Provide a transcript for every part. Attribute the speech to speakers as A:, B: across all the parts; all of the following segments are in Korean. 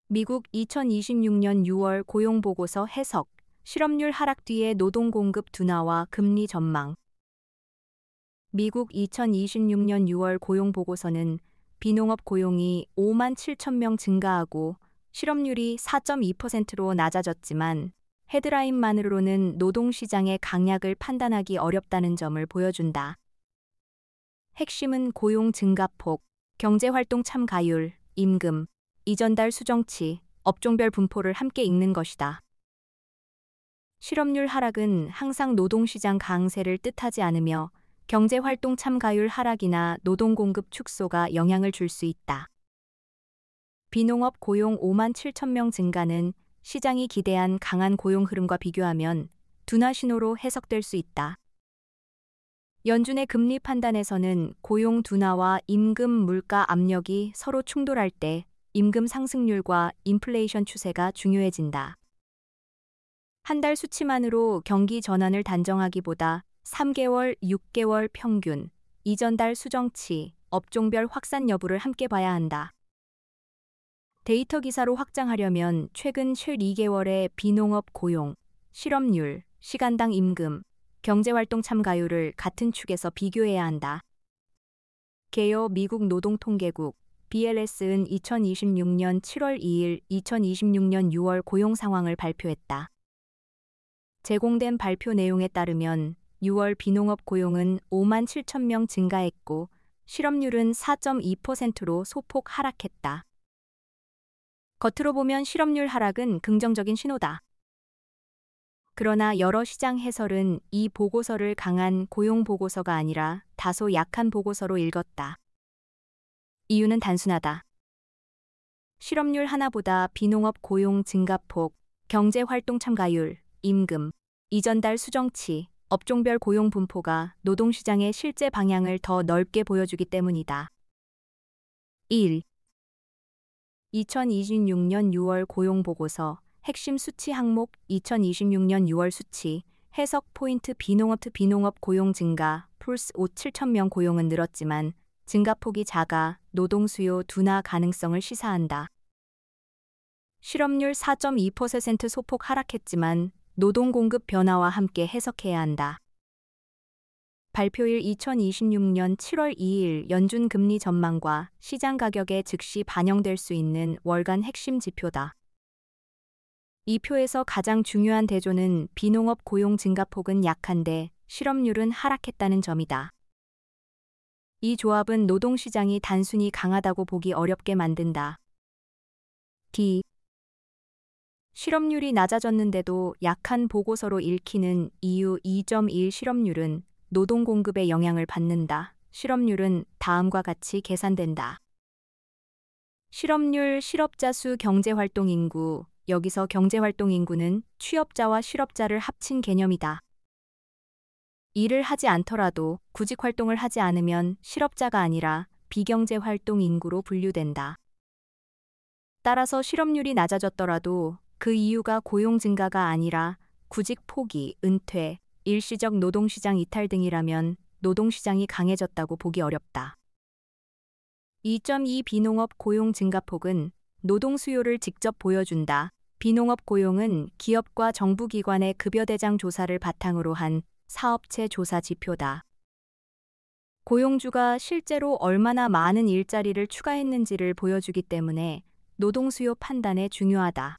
A: 미국 2026년 6월 고용보고서 해석, 실업률 하락 뒤에 노동 공급 둔화와 금리 전망. 미국 2026년 6월 고용보고서는 비농업 고용이 5만 7천 명 증가하고 실업률이 4.2%로 낮아졌지만 헤드라인만으로는 노동시장의 강약을 판단하기 어렵다는 점을 보여준다. 핵심은 고용 증가폭, 경제활동 참가율, 임금, 이전달 수정치, 업종별 분포를 함께 읽는 것이다. 실업률 하락은 항상 노동시장 강세를 뜻하지 않으며 경제활동 참가율 하락이나 노동공급 축소가 영향을 줄 수 있다. 비농업 고용 5만 7천 명 증가는 시장이 기대한 강한 고용 흐름과 비교하면 둔화 신호로 해석될 수 있다. 연준의 금리 판단에서는 고용 둔화와 임금 물가 압력이 서로 충돌할 때 임금 상승률과 인플레이션 추세가 중요해진다. 한 달 수치만으로 경기 전환을 단정하기보다 3개월, 6개월 평균, 이전달 수정치, 업종별 확산 여부를 함께 봐야 한다. 데이터 기사로 확장하려면 최근 12개월의 비농업 고용, 실업률, 시간당 임금, 경제활동 참가율을 같은 축에서 비교해야 한다. 게어 미국 노동통계국 BLS는 2026년 7월 2일, 2026년 6월 고용 상황을 발표했다. 제공된 발표 내용에 따르면 6월 비농업 고용은 5만 7천 명 증가했고 실업률은 4.2%로 소폭 하락했다. 겉으로 보면 실업률 하락은 긍정적인 신호다. 그러나 여러 시장 해설은 이 보고서를 강한 고용 보고서가 아니라 다소 약한 보고서로 읽었다. 이유는 단순하다. 실업률 하나보다 비농업 고용 증가폭, 경제활동 참가율, 임금, 이전달 수정치, 업종별 고용 분포가 노동시장의 실제 방향을 더 넓게 보여주기 때문이다. 1. 2026년 6월 고용보고서 핵심 수치 항목 2026년 6월 수치 해석 포인트 비농업 고용 증가 플러스 5 7천 명 고용은 늘었지만 증가폭이 작아 노동 수요 둔화 가능성을 시사한다. 실업률 4.2% 소폭 하락했지만 노동 공급 변화와 함께 해석해야 한다. 발표일 2026년 7월 2일 연준 금리 전망과 시장 가격에 즉시 반영될 수 있는 월간 핵심 지표다. 이 표에서 가장 중요한 대조는 비농업 고용 증가폭은 약한데 실업률은 하락했다는 점이다. 이 조합은 노동시장이 단순히 강하다고 보기 어렵게 만든다. D. 실업률이 낮아졌는데도 약한 보고서로 읽히는 이유 2.1 실업률은 노동 공급의 영향을 받는다. 실업률은 다음과 같이 계산된다. 실업률, 실업자 수, 경제활동 인구. 여기서 경제활동 인구는 취업자와 실업자를 합친 개념이다. 일을 하지 않더라도 구직 활동을 하지 않으면 실업자가 아니라 비경제활동 인구로 분류된다. 따라서 실업률이 낮아졌더라도 그 이유가 고용 증가가 아니라 구직 포기, 은퇴, 일시적 노동시장 이탈 등이라면 노동시장이 강해졌다고 보기 어렵다. 2.2 비농업 고용 증가폭은 노동 수요를 직접 보여준다. 비농업 고용은 기업과 정부기관의 급여대장 조사를 바탕으로 한 사업체 조사 지표다. 고용주가 실제로 얼마나 많은 일자리를 추가했는지를 보여주기 때문에 노동 수요 판단에 중요하다.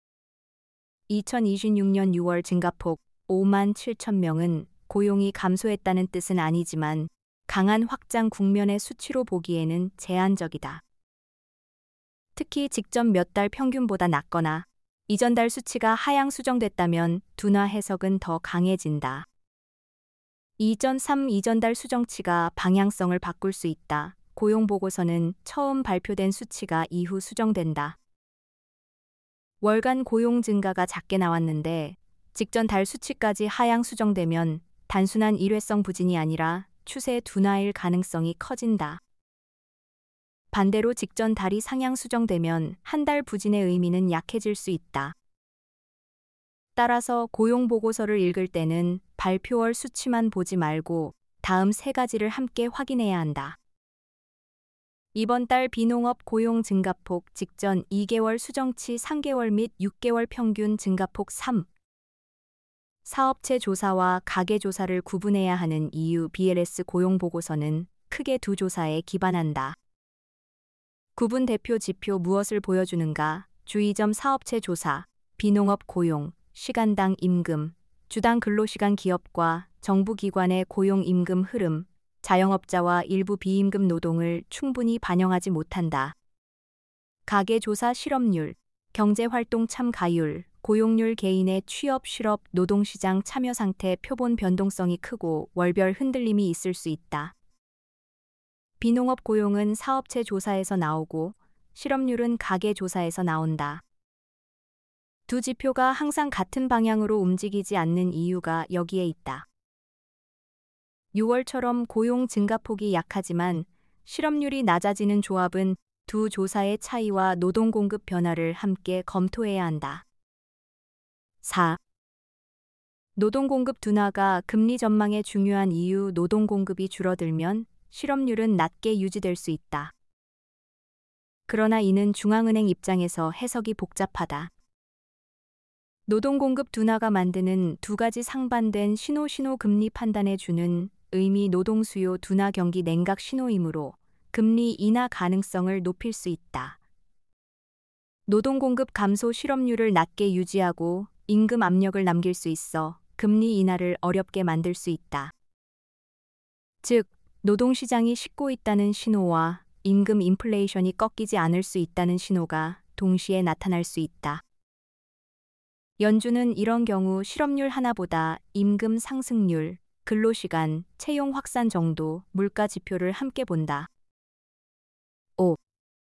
A: 2026년 6월 증가폭 5만 7천 명은 고용이 감소했다는 뜻은 아니지만 강한 확장 국면의 수치로 보기에는 제한적이다. 특히 직전 몇 달 평균보다 낮거나 이전 달 수치가 하향 수정됐다면 둔화 해석은 더 강해진다. 2.3 이전 달 수정치가 방향성을 바꿀 수 있다. 고용 보고서는 처음 발표된 수치가 이후 수정된다. 월간 고용 증가가 작게 나왔는데 직전 달 수치까지 하향 수정되면 단순한 일회성 부진이 아니라 추세 둔화일 가능성이 커진다. 반대로 직전 달이 상향 수정되면 한 달 부진의 의미는 약해질 수 있다. 따라서 고용 보고서를 읽을 때는 발표월 수치만 보지 말고 다음 세 가지를 함께 확인해야 한다. 이번 달 비농업 고용 증가폭 직전 2개월 수정치 3개월 및 6개월 평균 증가폭 3. 사업체 조사와 가계 조사를 구분해야 하는 이유. BLS 고용 보고서는 크게 두 조사에 기반한다. 구분 대표 지표. 무엇을 보여주는가? 주의점. 사업체 조사, 비농업 고용, 시간당 임금, 주당 근로시간. 기업과 정부기관의 고용 임금 흐름, 자영업자와 일부 비임금 노동을 충분히 반영하지 못한다. 가계 조사. 실업률, 경제활동 참가율, 고용률, 개인의 취업, 실업, 노동시장 참여 상태. 표본 변동성이 크고 월별 흔들림이 있을 수 있다. 비농업 고용은 사업체 조사에서 나오고 실업률은 가계 조사에서 나온다. 두 지표가 항상 같은 방향으로 움직이지 않는 이유가 여기에 있다. 6월처럼 고용 증가폭이 약하지만 실업률이 낮아지는 조합은 두 조사의 차이와 노동 공급 변화를 함께 검토해야 한다. 4. 노동 공급 둔화가 금리 전망의 중요한 이유. 노동 공급이 줄어들면 실업률은 낮게 유지될 수 있다. 그러나 이는 중앙은행 입장에서 해석이 복잡하다. 노동 공급 둔화가 만드는 두 가지 상반된 신호 금리 판단에 주는 의미. 노동 수요 둔화 경기 냉각 신호이므로 금리 인하 가능성을 높일 수 있다. 노동 공급 감소 실업률을 낮게 유지하고 임금 압력을 남길 수 있어 금리 인하를 어렵게 만들 수 있다. 즉, 노동시장이 식고 있다는 신호와 임금 인플레이션이 꺾이지 않을 수 있다는 신호가 동시에 나타날 수 있다. 연준은 이런 경우 실업률 하나보다 임금 상승률, 근로시간, 채용 확산 정도, 물가 지표를 함께 본다. 5.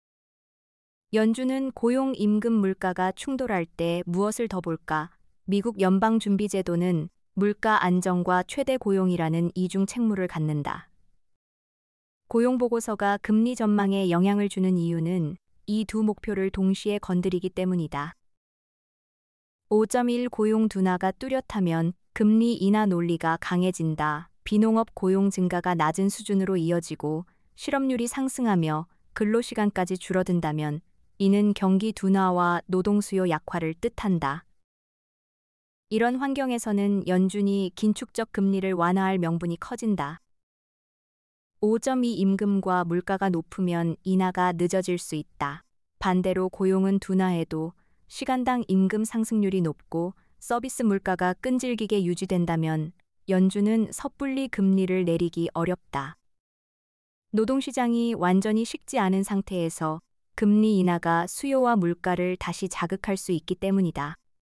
A: 연준은 고용, 임금, 물가가 충돌할 때 무엇을 더 볼까? 미국 연방준비제도는 물가 안정과 최대 고용이라는 이중 책무를 갖는다. 고용보고서가 금리 전망에 영향을 주는 이유는 이 두 목표를 동시에 건드리기 때문이다. 5.1 고용 둔화가 뚜렷하면 금리 인하 논리가 강해진다. 비농업 고용 증가가 낮은 수준으로 이어지고 실업률이 상승하며 근로시간까지 줄어든다면 이는 경기 둔화와 노동 수요 약화를 뜻한다. 이런 환경에서는 연준이 긴축적 금리를 완화할 명분이 커진다. 5.2 임금과 물가가 높으면 인하가 늦어질 수 있다. 반대로 고용은 둔화해도 시간당 임금 상승률이 높고 서비스 물가가 끈질기게 유지된다면 연준은 섣불리 금리를 내리기 어렵다. 노동시장이 완전히 식지 않은 상태에서 금리 인하가 수요와 물가를 다시 자극할 수 있기 때문이다.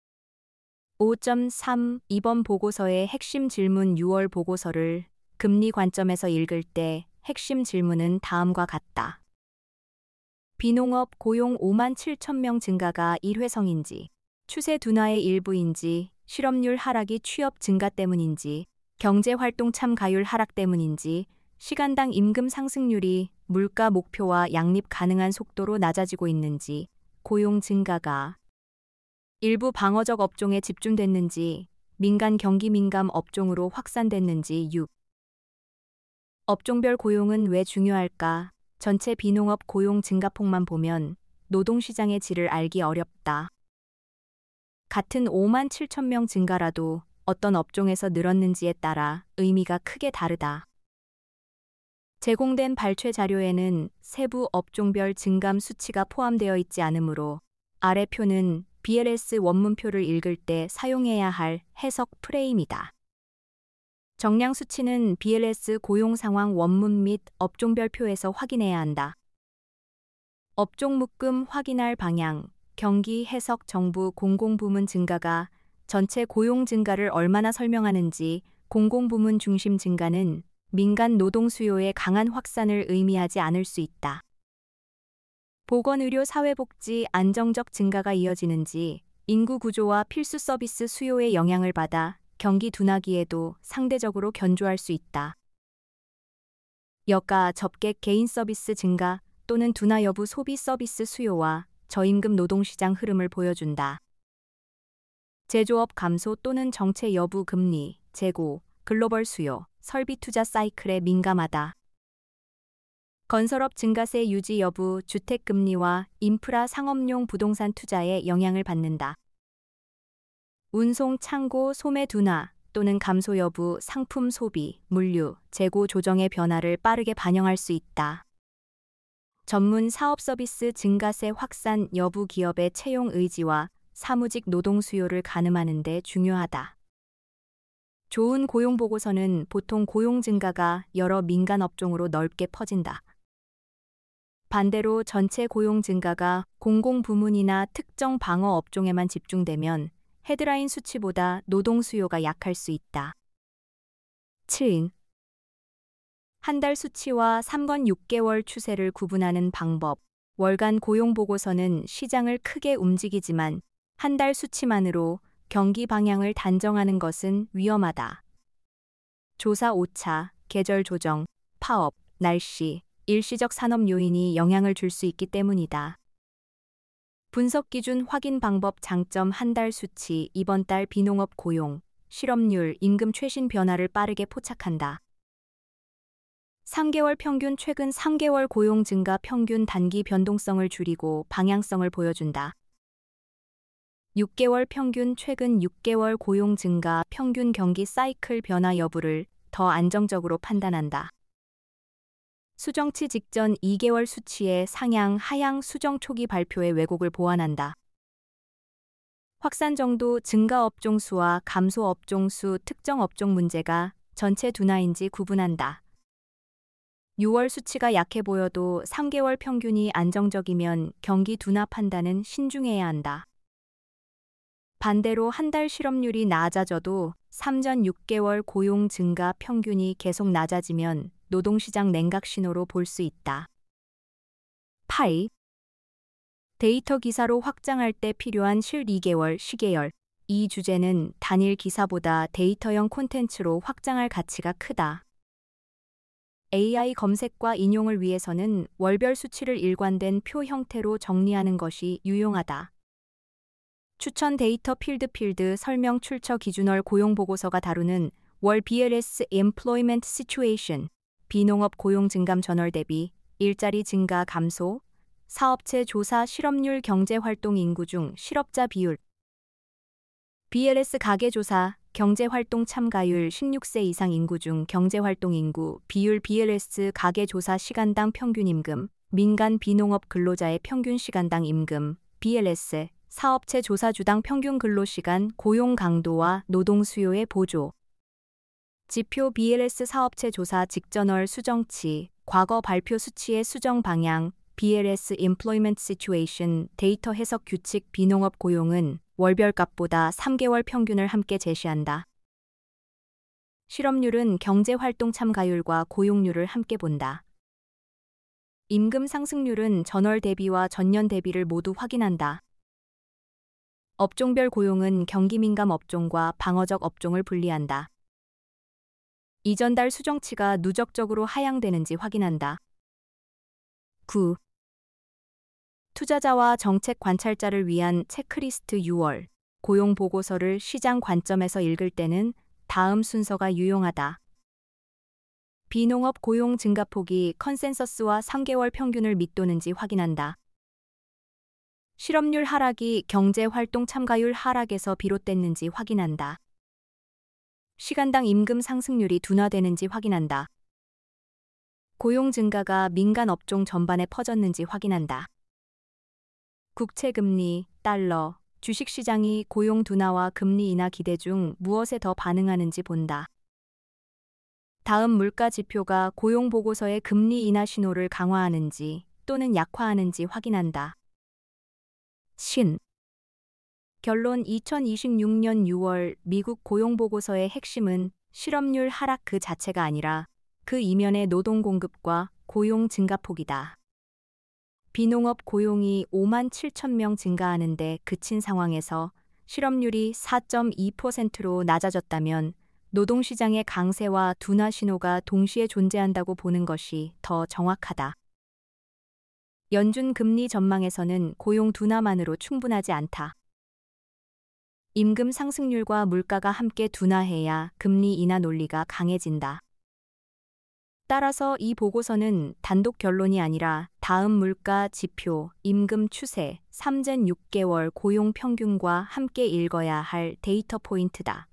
A: 5.3 이번 보고서의 핵심 질문. 6월 보고서를 금리 관점에서 읽을 때 핵심 질문은 다음과 같다. 비농업 고용 5만 7천 명 증가가 일회성인지, 추세 둔화의 일부인지, 실업률 하락이 취업 증가 때문인지, 경제활동 참가율 하락 때문인지, 시간당 임금 상승률이 물가 목표와 양립 가능한 속도로 낮아지고 있는지, 고용 증가가 일부 방어적 업종에 집중됐는지, 민간 경기 민감 업종으로 확산됐는지. 6. 업종별 고용은 왜 중요할까? 전체 비농업 고용 증가폭만 보면 노동시장의 질을 알기 어렵다. 같은 5만 7천 명 증가라도 어떤 업종에서 늘었는지에 따라 의미가 크게 다르다. 제공된 발췌 자료에는 세부 업종별 증감 수치가 포함되어 있지 않으므로 아래 표는 BLS 원문표를 읽을 때 사용해야 할 해석 프레임이다. 정량 수치는 BLS 고용 상황 원문 및 업종별 표에서 확인해야 한다. 업종 묶음 확인할 방향, 경기 해석 정부 공공부문 증가가 전체 고용 증가를 얼마나 설명하는지. 공공부문 중심 증가는 민간 노동 수요의 강한 확산을 의미하지 않을 수 있다. 보건의료 사회복지 안정적 증가가 이어지는지, 인구 구조와 필수 서비스 수요의 영향을 받아 경기 둔화기에도 상대적으로 견조할 수 있다. 여가 접객 개인 서비스 증가 또는 둔화 여부 소비 서비스 수요와 저임금 노동시장 흐름을 보여준다. 제조업 감소 또는 정체 여부 금리, 재고, 글로벌 수요, 설비 투자 사이클에 민감하다. 건설업 증가세 유지 여부, 주택금리와 인프라 상업용 부동산 투자에 영향을 받는다. 운송, 창고, 소매 둔화 또는 감소 여부, 상품 소비, 물류, 재고 조정의 변화를 빠르게 반영할 수 있다. 전문 사업 서비스 증가세 확산 여부 기업의 채용 의지와 사무직 노동 수요를 가늠하는 데 중요하다. 좋은 고용 보고서는 보통 고용 증가가 여러 민간 업종으로 넓게 퍼진다. 반대로 전체 고용 증가가 공공부문이나 특정 방어 업종에만 집중되면 헤드라인 수치보다 노동 수요가 약할 수 있다. 7. 한 달 수치와 3건 6개월 추세를 구분하는 방법. 월간 고용 보고서는 시장을 크게 움직이지만 한 달 수치만으로 경기 방향을 단정하는 것은 위험하다. 조사 오차, 계절 조정, 파업, 날씨, 일시적 산업 요인이 영향을 줄 수 있기 때문이다. 분석 기준 확인 방법 장점 한 달 수치, 이번 달 비농업 고용, 실업률, 임금 최신 변화를 빠르게 포착한다. 3개월 평균 최근 3개월 고용 증가 평균 단기 변동성을 줄이고 방향성을 보여준다. 6개월 평균 최근 6개월 고용 증가 평균 경기 사이클 변화 여부를 더 안정적으로 판단한다. 수정치 직전 2개월 수치의 상향, 하향 수정 초기 발표의 왜곡을 보완한다. 확산 정도, 증가 업종 수와 감소 업종 수, 특정 업종 문제가 전체 둔화인지 구분한다. 6월 수치가 약해 보여도 3개월 평균이 안정적이면 경기 둔화 판단은 신중해야 한다. 반대로 한 달 실업률이 낮아져도 3전 6개월 고용 증가 평균이 계속 낮아지면 노동시장 냉각 신호로 볼 수 있다. 8. 데이터 기사로 확장할 때 필요한 실 2개월 시계열. 이 주제는 단일 기사보다 데이터형 콘텐츠로 확장할 가치가 크다. AI 검색과 인용을 위해서는 월별 수치를 일관된 표 형태로 정리하는 것이 유용하다. 추천 데이터 필드 설명 출처 기준월 고용보고서가 다루는 월 BLS Employment Situation, 비농업 고용 증감 전월 대비, 일자리 증가 감소, 사업체 조사 실업률 경제활동 인구 중 실업자 비율, BLS 가계조사 경제활동 참가율 16세 이상 인구 중 경제활동 인구 비율 BLS 가계조사 시간당 평균 임금, 민간 비농업 근로자의 평균 시간당 임금, BLS 사업체 조사주당 평균 근로시간 고용 강도와 노동 수요의 보조. 지표 BLS 사업체 조사 직전월 수정치, 과거 발표 수치의 수정 방향, BLS Employment Situation 데이터 해석 규칙 비농업 고용은 월별 값보다 3개월 평균을 함께 제시한다. 실업률은 경제활동 참가율과 고용률을 함께 본다. 임금 상승률은 전월 대비와 전년 대비를 모두 확인한다. 업종별 고용은 경기민감 업종과 방어적 업종을 분리한다. 이전 달 수정치가 누적적으로 하향되는지 확인한다. 9. 투자자와 정책 관찰자를 위한 체크리스트 6월 고용 보고서를 시장 관점에서 읽을 때는 다음 순서가 유용하다. 비농업 고용 증가폭이 컨센서스와 3개월 평균을 밑도는지 확인한다. 실업률 하락이 경제활동 참가율 하락에서 비롯됐는지 확인한다. 시간당 임금 상승률이 둔화되는지 확인한다. 고용 증가가 민간 업종 전반에 퍼졌는지 확인한다. 국채금리, 달러, 주식시장이 고용 둔화와 금리 인하 기대 중 무엇에 더 반응하는지 본다. 다음 물가 지표가 고용 보고서의 금리 인하 신호를 강화하는지 또는 약화하는지 확인한다. 신. 결론 2026년 6월 미국 고용 보고서의 핵심은 실업률 하락 그 자체가 아니라 그 이면의 노동 공급과 고용 증가폭이다. 비농업 고용이 5만 7천 명 증가하는 데 그친 상황에서 실업률이 4.2%로 낮아졌다면 노동시장의 강세와 둔화 신호가 동시에 존재한다고 보는 것이 더 정확하다. 연준 금리 전망에서는 고용 둔화만으로 충분하지 않다. 임금 상승률과 물가가 함께 둔화해야 금리 인하 논리가 강해진다. 따라서 이 보고서는 단독 결론이 아니라 다음 물가 지표, 임금 추세, 3젠 6개월 고용 평균과 함께 읽어야 할 데이터 포인트다.